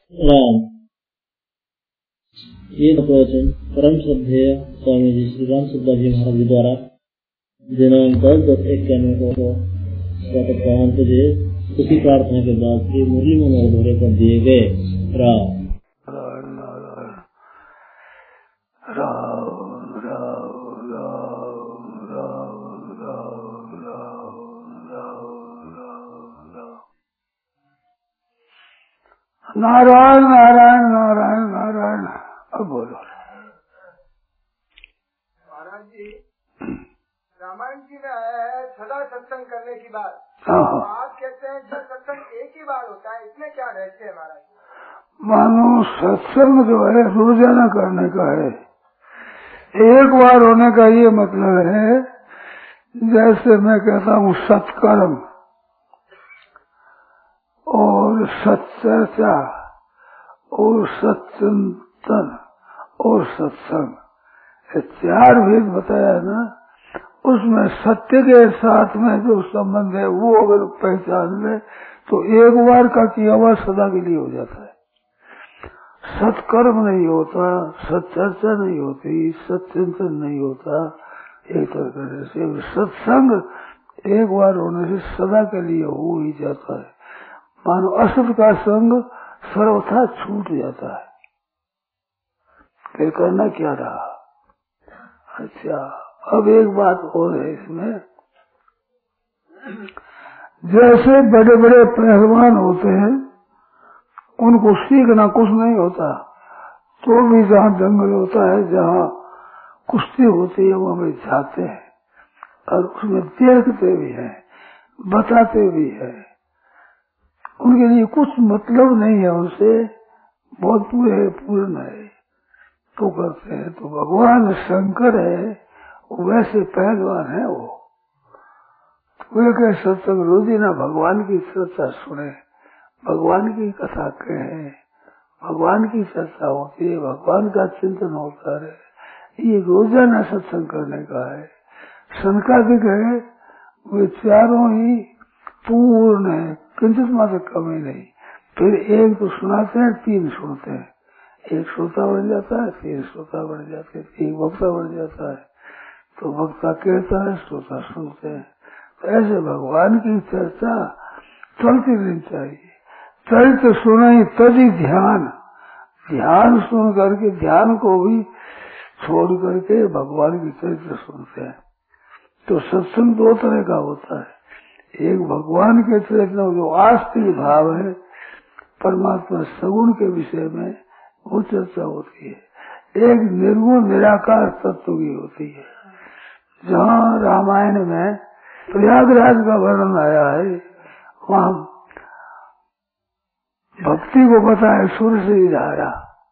राम। ये प्रवचन परम श्रद्धेय स्वामी जी श्री राम सुद्दास जी महाराज जी द्वारा दिनांक 10/10/91 को प्रातः बजे उसी प्रार्थना के बाद श्री मुरली मनोहर धोरे कर दिए गए। राम नारायण नारायण नारायण नारायण। अब बोलो महाराज जी, रामायण जी में सदा सत्संग करने की बात, आप कहते हैं जब सत्संग एक ही बार होता है, इसमें क्या रहते हैं महाराज? मानो सत्संग जो है रोजाना करने का है, एक बार होने का ये मतलब है। जैसे मैं कहता हूँ सत्कर्म और सत्चर्चा और सत्चिंतन और सत्संग, ये चार भेद बताया ना। उसमें सत्य के साथ में जो संबंध है वो अगर पहचान ले तो एक बार का किया हुआ सदा के लिए हो जाता है। सत्कर्म नहीं होता, सत्चर्चा नहीं होती, सत्चिंतन नहीं होता। एक तरह से सत्संग एक बार होने से सदा के लिए हो ही जाता है। मानो असत का संग सर्वथा छूट जाता है, फिर करना क्या रहा। अच्छा, अब एक बात और है इसमें, जैसे बड़े बड़े पहलवान होते हैं उनको सीखना कुछ नहीं होता, तो भी जहाँ जंगल होता है, जहाँ कुश्ती होती है, वहाँ भी जाते हैं और उसमें देखते भी हैं, बताते भी हैं। उनके लिए कुछ मतलब नहीं है, उनसे बहुत पूर्ण है तो करते हैं। तो भगवान शंकर है, वैसे पहलवान है वो। वे कहे सत्संग रोजीना भगवान की चर्चा सुने, भगवान की कथा कहे, भगवान की चर्चा होती है, भगवान का चिंतन होता है। ये रोजाना सत्संग करने का है। शंकादिक है, वे चारों ही पूर्ण है, किंचित मात्र कमी नहीं। फिर एक तो सुनाते हैं, तीन सुनते हैं, एक श्रोता बन जाता है, तीन श्रोता बन जाते हैं, एक वक्ता बन जाता है। तो वक्ता कहता है, श्रोता सुनते हैं। तो ऐसे भगवान की चर्चा चलती रहनी चाहिए। चरित्र सुना ही तभी ध्यान, ध्यान सुन करके ध्यान को भी छोड़ करके भगवान की चरित्र सुनते हैं। तो सत्संग दो तरह का होता है, एक भगवान के चरित्र में जो आस्तिक भाव है, परमात्मा सगुण के विषय में वो चर्चा होती है। एक निर्गुण निराकार तत्व की होती है। जहाँ रामायण में प्रयागराज का वर्णन आया है, वहाँ भक्ति को पता है सुर से ही धारा।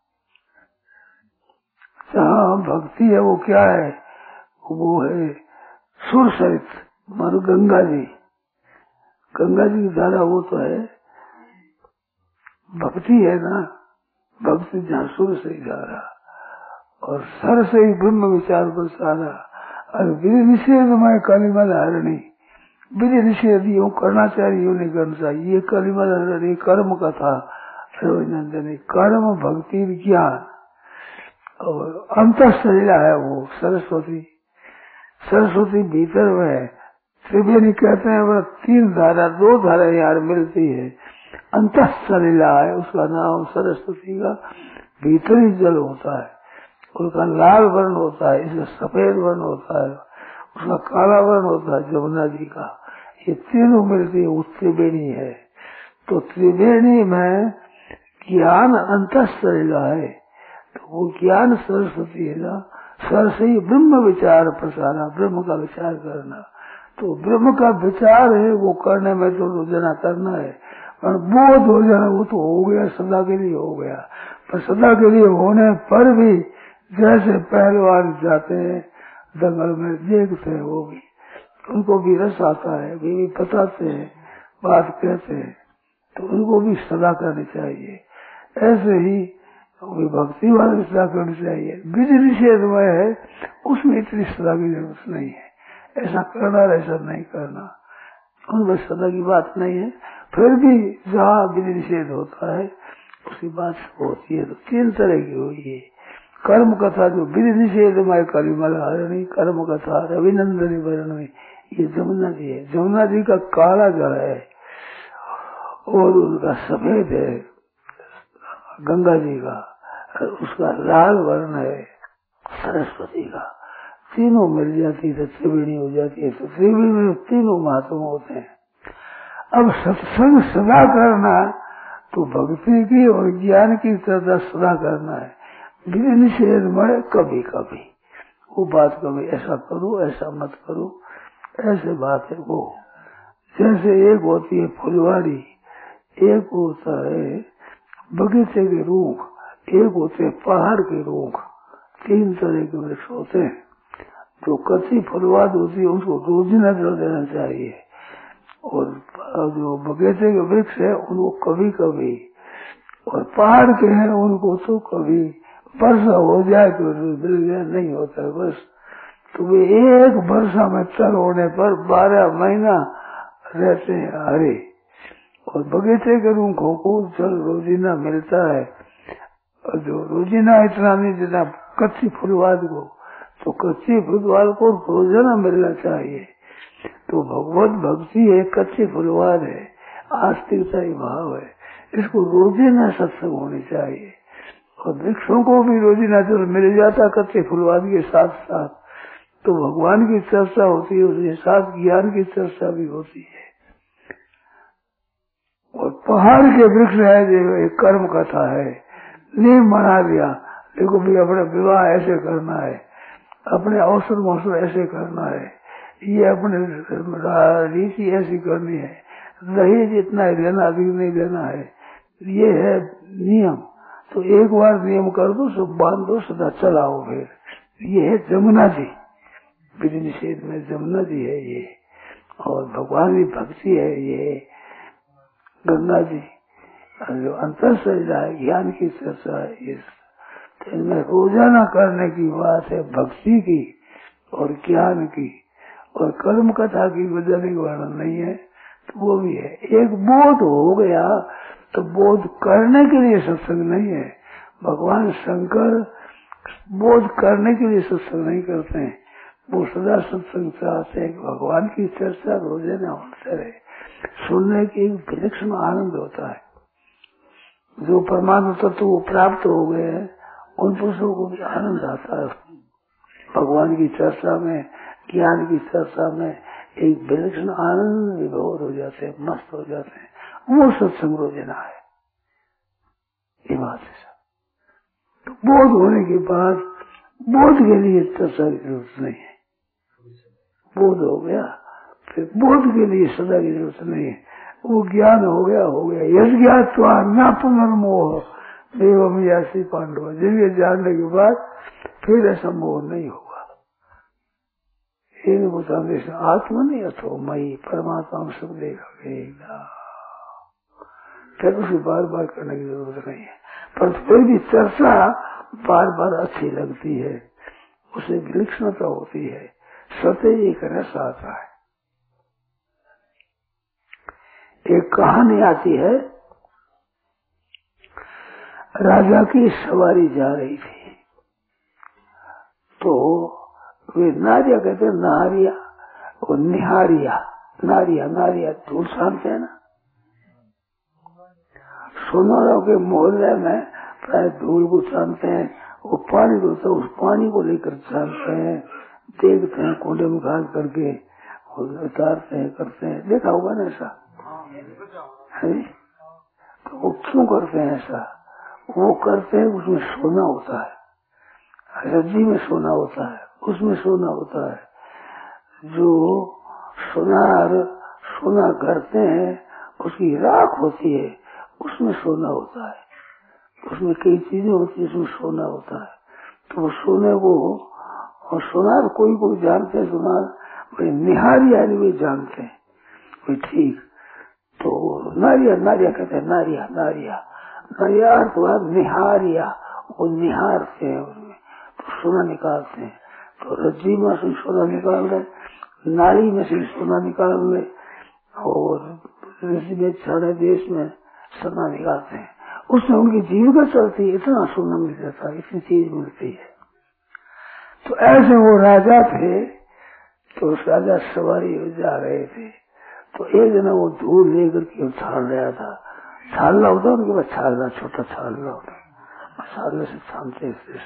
जहाँ भक्ति है वो क्या है, वो है सुर सहित, मानो गंगा जी, गंगा जी की धारा वो तो है भक्ति है ना। भक्ति जहाँ सुर से ही धारा और सर से ही ब्रह्म विचार पर सारा। और विधि निषेध में कालीमल हरणी, विधि निषेध यूँ करना चाहिए, यूँ नहीं करना चाहिए। ये कालीमल हरणी कर्म का था, कर्म भक्ति ज्ञान और अंतःशरीरा है वो सरस्वती। सरस्वती भीतर में त्रिवेणी कहते हैं, वह तीन धारा, दो धारा यार मिलती है। अंतःशरीरा है उसका नाम सरस्वती का। भीतर ही जल होता है, उसका लाल वर्ण होता है, इसका सफेद वर्ण होता है, उसका काला वर्ण होता है जमुना जी का। ये तीनों मिलती है, वो त्रिवेणी है। तो त्रिवेणी में ज्ञान अंतःशरीरा है, तो वो ज्ञान सरस्वती है ना। सर से ही ब्रह्म विचार प्रसारा, ब्रह्म का विचार करना। तो ब्रह्म का विचार है, वो करने में तो रोजाना करना है। पर बोध हो जाना वो तो हो गया, सदा के लिए हो गया। पर सदा के लिए होने पर भी जैसे पहलवान जाते हैं दंगल में, देखते हैं, वो भी उनको भी रस आता है, वे भी बताते हैं, बात कहते हैं, तो उनको भी सदा करनी चाहिए। ऐसे ही भक्ति वाले सदा करनी चाहिए। विधि निषेध में है, उसमें इतनी सदा की जरूरत नहीं है। ऐसा करना ऐसा नहीं करना, उनमें सदा की बात नहीं है। फिर भी जहाँ विधि निषेध होता है उसकी बात होती है। तो 3 तरह की हुई है कर्म कथा, जो विधि निषेध में कलिमल हरणी कर्म कथा रविनंदनी वर्णी, ये जमुना जी है। जमुना जी का काला जल है और उनका सफेद है गंगा जी का, उसका लाल वर्ण है सरस्वती का। तीनों मिल जाती है तो त्रिवेणी हो जाती है। तो त्रिवेणी में तीनों महात्मा होते हैं। अब सत्संग सदा करना तो भक्ति की और ज्ञान की तरह सदा करना है। विधि निषेध में कभी कभी वो बात, कभी ऐसा करो ऐसा मत करो, ऐसे बात है वो। जैसे एक होती है फुलवाड़ी, एक होता है बगीचे के रूख, एक होते हैं पहाड़ के रूख। 3 तरह के वृक्ष होते हैं। जो कच्ची फुलवाद होती है उसको रोजिना जल देना चाहिए, और जो बगीचे के वृक्ष है उनको कभी कभी, और पहाड़ के हैं उनको तो कभी वर्षा हो जाए तो नहीं होता है बस। तो वे एक वर्षा में चल होने पर 12 महीना रहते हैं हरे। और बगीचे के रूखों को जल रोजीना मिलता है, और जो रोजीना इतना नहीं जितना कच्ची फुलवाद को, तो कच्ची फुलवाद को रोजाना मिलना चाहिए। तो भगवत भक्ति एक कच्ची फुलवाद है, आस्तिकता ही भाव है, इसको रोजीना सत्संग होनी चाहिए। और वृक्षों को भी रोजीना जल मिल जाता कच्चे फुलवाद के साथ साथ, तो भगवान की चर्चा होती है, उसके साथ ज्ञान की चर्चा भी होती है। और पहाड़ के वृक्ष है जो एक कर्म कथा है, नियम बना दिया, देखो भी अपना विवाह ऐसे करना है, अपने अवसर मौसम ऐसे करना है, ये अपने रीति ऐसी करनी है, दहेज इतना ही लेना अधिक नहीं लेना है, ये है नियम। तो एक बार नियम कर दो, सब बांध दो, सदा चलाओ। फिर ये है जमुना जी, विधि निषेध में जमुना जी है ये, और भगवान की भक्ति है ये गंगा जी। जो अंतर से ज्ञान की चर्चा है, इस इनमें रोजाना करने की बात है भक्ति की और ज्ञान की, और कर्म कथा की वजह वर्णन नहीं है। तो वो भी है। एक बोध हो गया तो बोध करने के लिए सत्संग नहीं है। भगवान शंकर बोध करने के लिए सत्संग नहीं करते हैं, वो सदा सत्संग चाहते हैं। भगवान की चर्चा रोजाना होते रहे, सुनने की एक विलक्षण आनंद होता है। जो परमात्मा तत्व वो प्राप्त हो गए हैं उन पुरुषों को भी आनंद आता है। भगवान की चर्चा में, ज्ञान की चर्चा में एक विलक्षण आनंद विभोर हो जाते हैं, मस्त हो जाते हैं। वो सत्संग रोजाना है, ये बात है। तो बोध होने के बाद बोध के लिए चर्चा की जरूरत नहीं है। बोध हो गया फिर बोध के लिए सदा की जरूरत नहीं है। वो ज्ञान हो गया हो गया। यश ज्ञात्वा न पुनर्मोह देवम यासी पांडव, जब ये जानने के बाद फिर ऐसा मोह नहीं होगा। आत्मा नहीं अथो मई परमात्मा सब देखा, फिर उसे बार बार करने की जरूरत नहीं है। पर फिर भी चर्चा बार बार अच्छी लगती है, उसे विलक्षणता होती है, सत्य एक रस आता है। एक कहानी आती है, राजा की सवारी जा रही थी, तो वे नारिया कहते हैं, नारिया और निहारिया, नारिया नारिया धूल शांत है ना। सोनारों के मोहल्ले में प्राय धूल को छानते हैं, वो पानी होता है उस पानी को लेकर छानते हैं, देखते हैं कोडे में घास करके उतारते हैं, करते हैं। देखा होगा ना ऐसा है? तो वो क्यों करते हैं ऐसा? वो करते हैं उसमें सोना होता है, रज्जी में सोना होता है, उसमें सोना होता है। जो सोनार सोना करते हैं उसकी राख होती है, उसमें सोना होता है। उसमें कई चीजें होती है, उसमें सोना होता है। तो वो सोने को, और सोनार कोई कोई जानते हैं, सोनार निहारी यानी वे जानते हैं, वे ठीक। तो नारिया नारिया कहते हैं, नारिया नारिया नारिया अर्थात निहारिया, वो निहारते हैं उसमें, तो सोना निकालते हैं। तो रज्जी में से सोना निकाल रहे, नारी में से सोना निकाल रहे, और रज्जी में छड़े देश में सोना निकालते हैं। उसमें उनकी जीविका चलती है, इतना सोना मिल जाता है, इतनी चीज मिलती है। तो ऐसे वो राजा थे, तो उस राजा सवारी जा रहे थे, तो एक जना वो धूल लेकर के छाल रहा था। छालना होता है उनके पास, छालना छोटा छालना होता है, छालने से छानते से।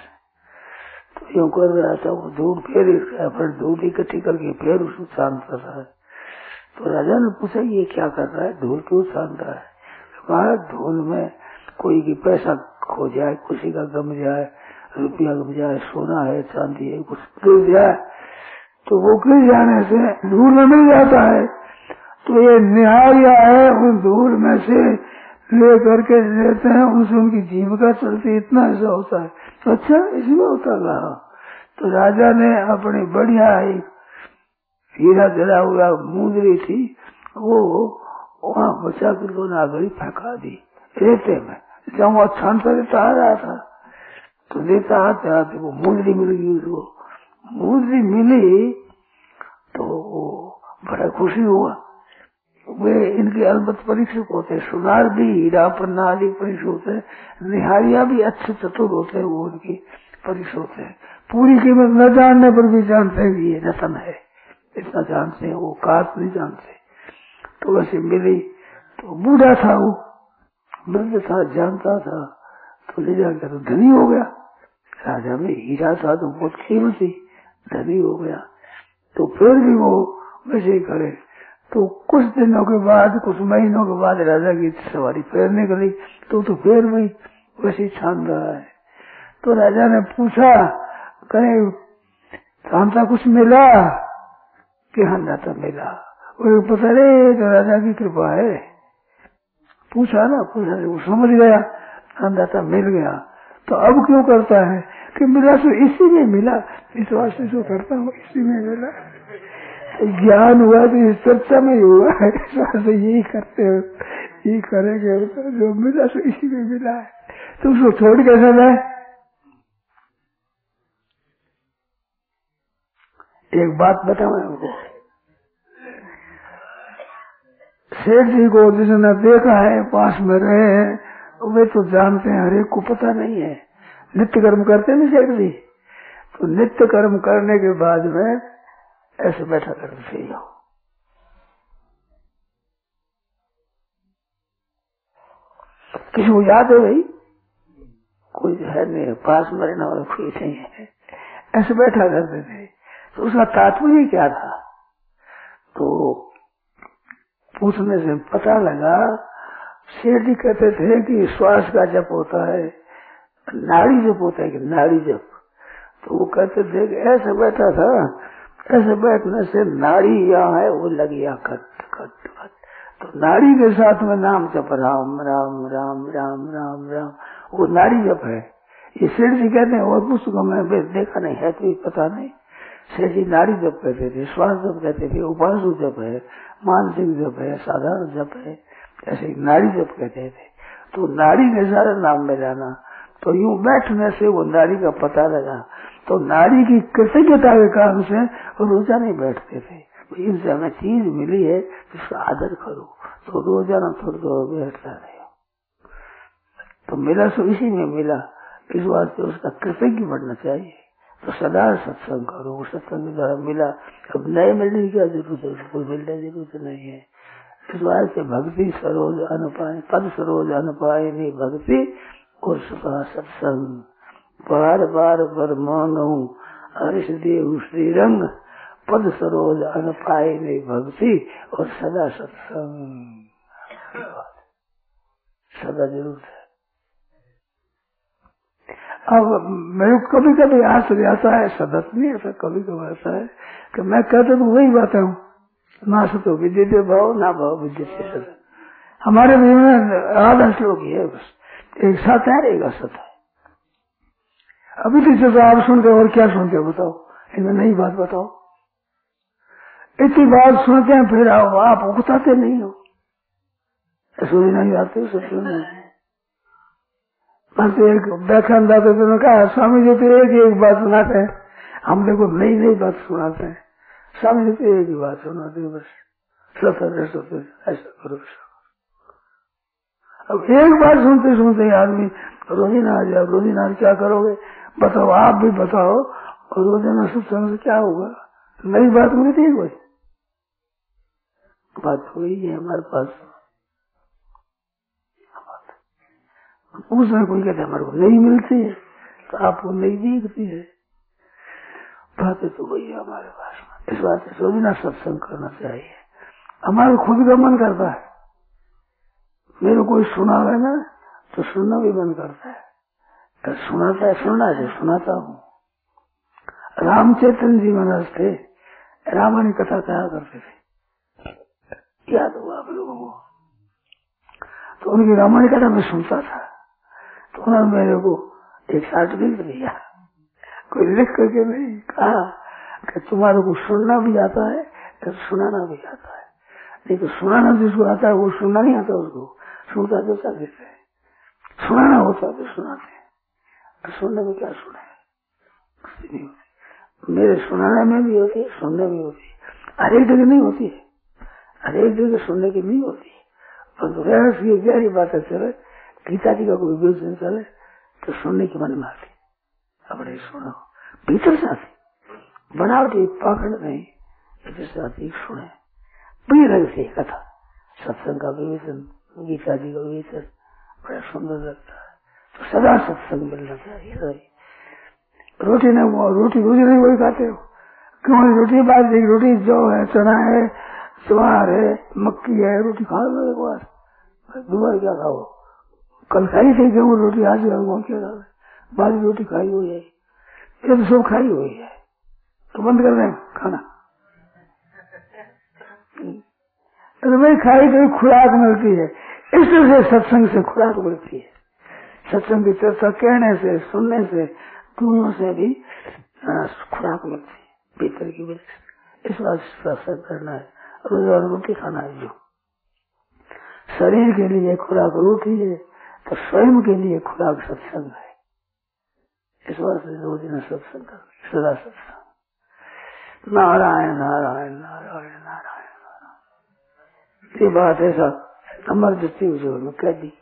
तो यूं कर रहा था वो धूल, फिर धूल इकट्ठी करके फिर उसको छानता था। तो राजा ने पूछा ये क्या कर रहा है, धूल क्यों छान रहा है? कहा धूल में कोई की पैसा खो जाए, किसी का गम जाए, रुपया गम जाए, सोना है चांदी है, कुछ गिर जाए तो वो गिर जाने से धूल में मिल जाता है। तो ये निहारिया है, उन धूल में से ले करके लेते हैं, उनसे उनकी जीविका चलती, इतना ऐसा होता है। तो अच्छा इसमें उतर रहा। तो राजा ने अपनी बढ़िया हीरा जला हुआ मुंदरी थी, वो वहाँ बचा कर को नागरी फेंका दी रेते में। जब वो छान से लेता आ रहा था तो लेता आते आते वो मुंदरी मिल गई उसको। मुंदरी मिली तो वो बड़ा खुशी हुआ। वे इनके अलबत्त परीक्षक होते हैं, सुनार भी हीरा पन्ना आदि परीक्षक होते हैं, निहारिया भी अच्छे चतुर होते हैं, वो उनकी परीक्षक होते हैं। पूरी कीमत न जानने पर भी जानते हैं ये रतन है, इतना जानते हैं, वो काट नहीं जानते। तो वैसे मिली तो बूढ़ा था, वो वृद्ध था, जानता था, तो ले जाकर तो धनी हो गया। राजा में हीरा था तो बहुत कीमती, धनी हो गया। तो फिर भी वो वैसे ही करे। तो कुछ दिनों के बाद, कुछ महीनों के बाद राजा की सवारी फिर निकली, तो फिर भी वैसे ही छान रहा है। तो राजा ने पूछा कहीं शांता कुछ मिला कि हाँ नाता मिला? वो पता नहीं, तो राजा की कृपा है। पूछा ना, वो समझ गया, अंदाता मिल गया। तो अब क्यों करता है कि मिला तो इसी में मिला, इस वास्ते जो करता हूँ इसी में मिला। ज्ञान हुआ तो इस चर्चा में हुआ है, इस वास्ते यही करते हो, यही करेंगे, जो मिला तो इसी में मिला है। तो उसको छोड़ कैसे जाए? एक बात बताऊं आपको, सेठ जी को जिसने देखा है, पास में रहे हैं, वे तो जानते हैं, हरेक को पता नहीं है। नित्य कर्म करते हैं सेठ जी, तो नित्य कर्म करने के बाद में ऐसे बैठा करते थे। किसी को याद है भाई? कोई है नहीं, पास में रहने वाला कोई नहीं है, ऐसे बैठा करते थे। तो उसका तात्पर्य क्या था? तो पूछने से पता लगा, सेठ जी कहते थे कि श्वास का जप होता है, नाड़ी जप होता है कि नाड़ी जप। तो वो कहते थे कि ऐसे बैठा था, ऐसे बैठने से नाड़ी यहाँ है वो लगी खट खट खट, तो नाड़ी के साथ में नाम जप, राम राम राम राम राम राम, वो नाड़ी जप है। ये सेठ जी कहते हैं, और पुस्तकों में देखा नहीं है तो पता नहीं। सेठ जी नाड़ी जप कहते थे, श्वास जप कहते थे, उपासु जप है, मानसिक जप है, साधारण जप है, ऐसे नाड़ी जप कहते थे। तो नाड़ी के सारे नाम में जाना, तो यूं बैठने से वो नाड़ी का पता लगा। तो नाड़ी की कृतज्ञता के कारण से रोजाना बैठते थे। इनसे हमें चीज मिली है जिसका आदर करो, तो रोजाना थोड़ा थोड़ा बैठता रहे। तो मिला सो इसी में मिला, इस बात से उसका कृतज्ञ बनना चाहिए। तो सदा सत्संग करो, सत्संग के द्वारा मिला। अब नए मिलने की क्या जरूरत है, कोई मिलने की जरूरत नहीं है। इस बात से भक्ति सरोज अनुपाय, पद सरोज अनुपाय नहीं भक्ति और सुखा सत्संग। बार बार पर मानो हर्ष देव श्रीरंग, पद सरोज अनुपाय नहीं भक्ति और सदा सत्संग। सदा जरूर है। अब मेरे कभी कभी आश्चर्य आता है, सदत नहीं ऐसा, कभी कभी आता है कि मैं कहता तो वही बात हूँ, ना सतो विद्यते भाव ना भाव विद्यते सत। हमारे में आधा श्लोक ही है बस, एक साथ है एक असत है। अभी तो आप सुनते और क्या सुनते हो बताओ, इनमें नई बात बताओ। इतनी बात सुनते हैं फिर आप उगताते नहीं हो, सूर्य नहीं आते सत्य नहीं। बस एक व्याख्यान दाते तो कहा स्वामी जी तो एक बात सुनाते हैं, हम देखो नई नई बात सुनाते हैं। स्वामी जी तो एक ही बात सुनाते हैं, बस सत्य सत्य ऐसा करो। अब एक बार सुनते सुनते आदमी रोजीना आ जाए, रोजीना क्या करोगे बताओ, आप भी बताओ। और रोजाना सत्संग से क्या होगा? नई बात मिलती है, कोई बात हो गई है हमारे पास। उसमें कोई कहते हमारे को नहीं मिलती है, तो आपको नहीं दिखती है। बातें तो वही है हमारे पास। इस बात से रोजाना सत्संग करना चाहिए। हमारा खुद का मन करता है, मेरे कोई सुना है ना तो सुनना भी मन करता है। सुनाता है, सुनाता हूँ। रामचैतन्य जी महाराज थे, रामायण कथा कहा करते थे, याद हुआ आप लोगों को? तो उनकी रामायण कथा मैं सुनता था, तो उन्होंने मेरे को एक सर्टिफिकेट दिया, कोई लिख करके नहीं, कहा कि तुम्हारे को सुनना भी आता है तो सुनाना भी आता है। नहीं तो सुनाना जिसको आता है वो सुनना नहीं आता उसको, सुनता तो सब देते हैं, सुनाना होता तो सुनाते हैं। सुनने में क्या सुना है? मेरे सुनाने में भी होती है, सुनने में होती है। हर एक जगह नहीं होती है, हर एक जगह सुनने की नहीं होती है। पर गहरी बातें चले, गीता जी का कोई विवेचन चले तो सुनने की मन में आती, अपने सुनो भीतर से आती, बनावटी पाखंड नहीं, भीतर से आती, सुने बड़ी रंग से कथा, सत्संग का विवेचन, गीता जी का विवेचन बड़ा सुंदर लगता है। तो सदा सत्संग मिलना चाहिए। रोटी रोजी नहीं वही खाते हो, क्यों? रोटी बाजरे की रोटी, जौ है, चना है, ज्वार है, मक्की है, रोटी खा लो एक बार, दोबारा क्या खाओ? कल खाई थी गेहूं रोटी, आज क्या खा? बाजरी रोटी खाई हुई है, ये तो सब खाई हुई है, तो बंद कर दें खाना। तो भाई खाई तो खुराक मिलती है, इस तरह से सत्संग से खुराक मिलती है। सत्संग की चर्चा कहने से, सुनने से, दोनों से भी खुराक मिलती है भीतर की वजह। इस बात से सत्संग करना है, रोज रोटी खाना है। जो शरीर के लिए खुराक रोटी है तो स्वयं के लिए खुराक सत्संग है। इस बात से रोज दिन सत्संग कर, सदा सत्संग। नारायण नारायण नारायण नारायण नारायण। ये बात ऐसा अमर जती में कह दी।